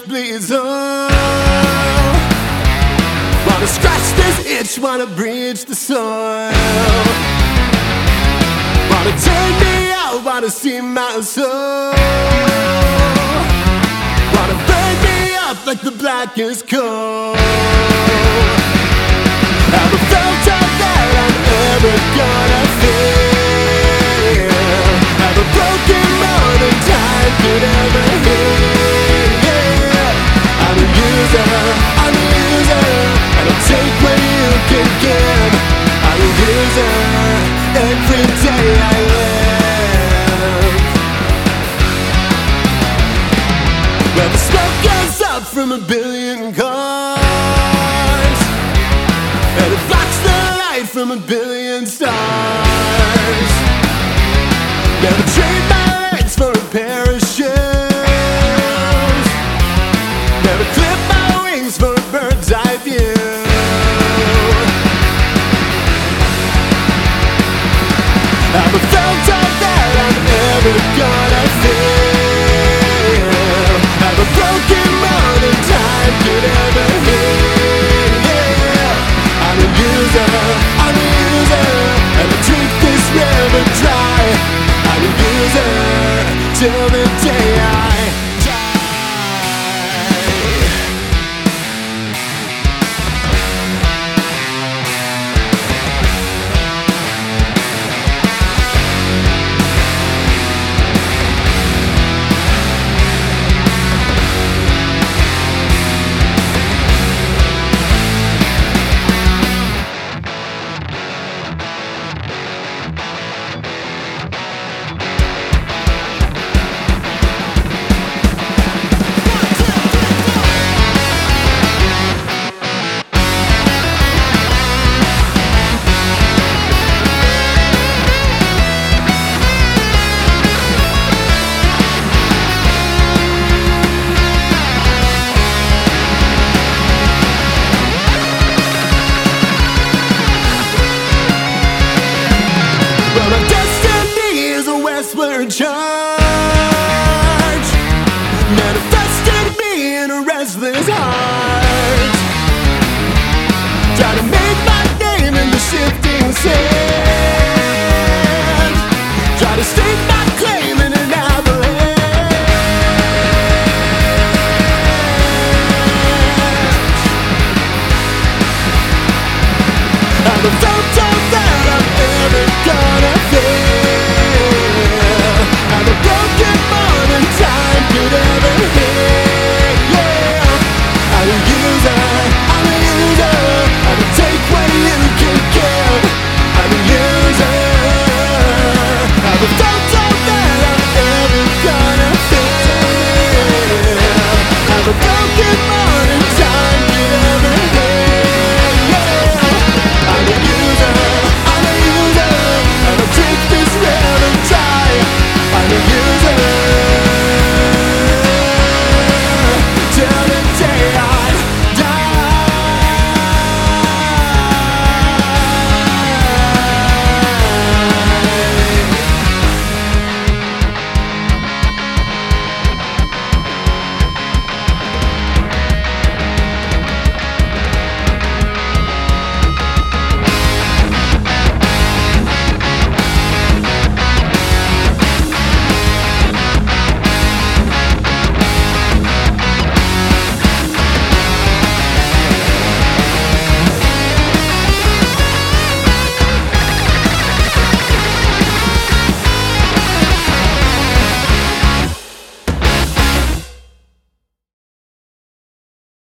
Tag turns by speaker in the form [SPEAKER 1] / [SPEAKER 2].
[SPEAKER 1] please, oh. Wanna scratch this itch, wanna breach the soil. Wanna take me out, wanna see my soul. Wanna burn me up like the blackest coal. Never felt all that I'm ever gonna feel. Never broken more than time could ever heal. Yeah. I'm a user, and I'll take what you can give. I'm a user, every day I live. Well, the smoke goes up from a billion cars, and it blocks the light from a billion stars. Never trade my legs for a pair of shoes. Never clip my wings for a bird's eye view. I've felt all that I'm ever gonna feel. I've broken more than time could ever heal. Yeah. I'm a user, and I drink this river dry. I'm a user till the day I die. Well, my destiny is a westward charge, manifested me in a restless heart. Try to make my name in the shifting sand. Try to stake my claim in an avalanche. I'm a